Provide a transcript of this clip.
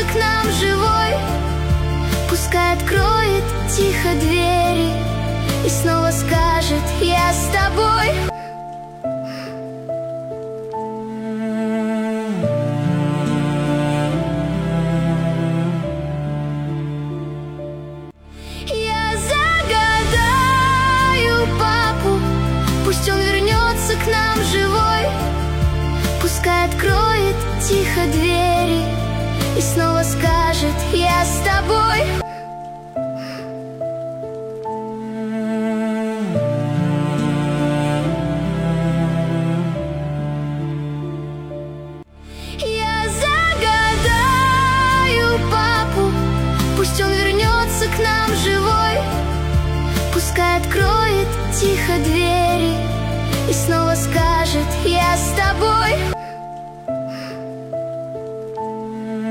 к нам живой. Пускай откроет тихо двери и снова скажет: я с тобой. Я загадаю папу, пусть он вернется к нам живой. Пускай откроет тихо двери и снова скажет: я с тобой. Я загадаю папу, пусть он вернется к нам живой. Пускай откроет тихо двери и снова скажет: я с тобой.